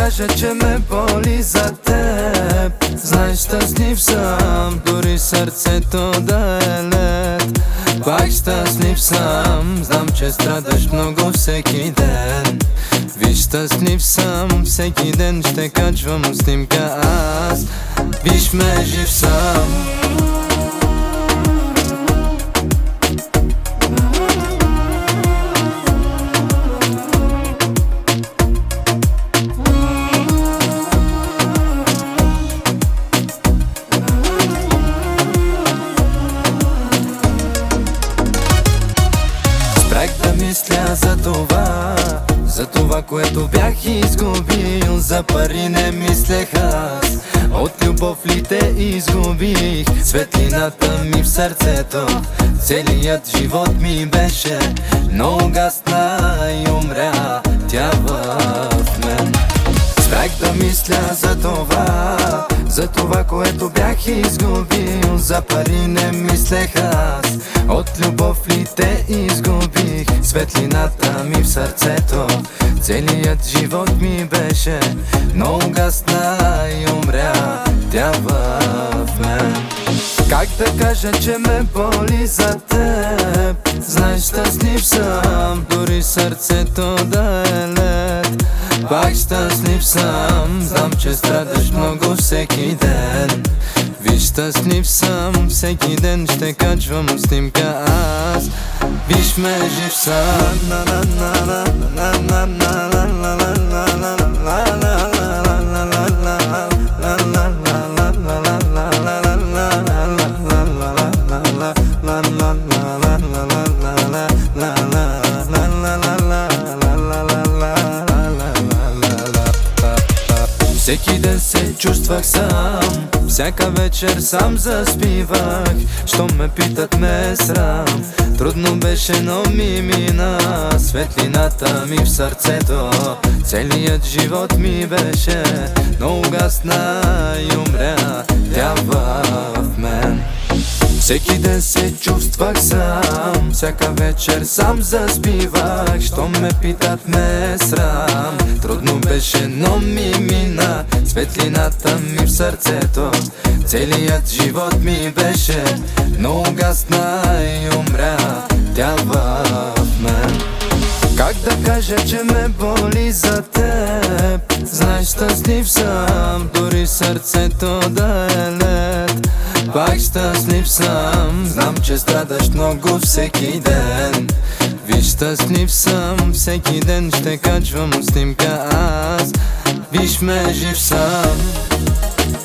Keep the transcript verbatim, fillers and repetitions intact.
кажа, че ме боли за теб. Знаеш, щастлив съм, дори сърцето да е лед. Пак щастлив съм, знам, че страдаш много всеки ден. Виж, щастлив съм, всеки ден ще качвам снимка аз. Виж ме, жив съм. Спрях да мисля за това, за това, което бях изгубил. За пари не мислех аз, от любов ли те изгубих. Светлината ми в сърцето, целият живот ми беше, но угасна и умря тя в мен. Спрях да мисля за това, за това, което бях изгубил. За пари не мислех аз, от любов ли те изгубих. Светлината ми в сърцето, целият живот ми беше, но угасна и умря тя в мен. Как да кажа, че ме боли за теб? Знаеш, щастлив съм, дори сърцето да е лед. Пак щастлив съм, знам, че страдаш много всеки ден. Виж, щастлив съм, всеки ден ще качвам снимка аз. Виж ме, жив съм. Всеки ден се чувствах сам, всяка вечер сам заспивах. Що ме питат, ме срам, трудно беше, но ми мина. Светлината ми в сърцето, целият живот ми беше, но угасна и умря тя в мен. Всеки ден се чувствах сам, всяка вечер сам заспивах. Що ме питат, ме срам, трудно беше, но ми мина. Светлината ми в сърцето, целият живот ми беше, но угасна и умря тя в мен. Как да кажа, че ме боли за теб? Знаеш, щастлив съм, дори сърцето да е лед. Пак щастлив съм, знам, че страдаш много всеки ден. Виж, щастлив съм, всеки ден ще качвам снимка аз. Виж ме, жив съм.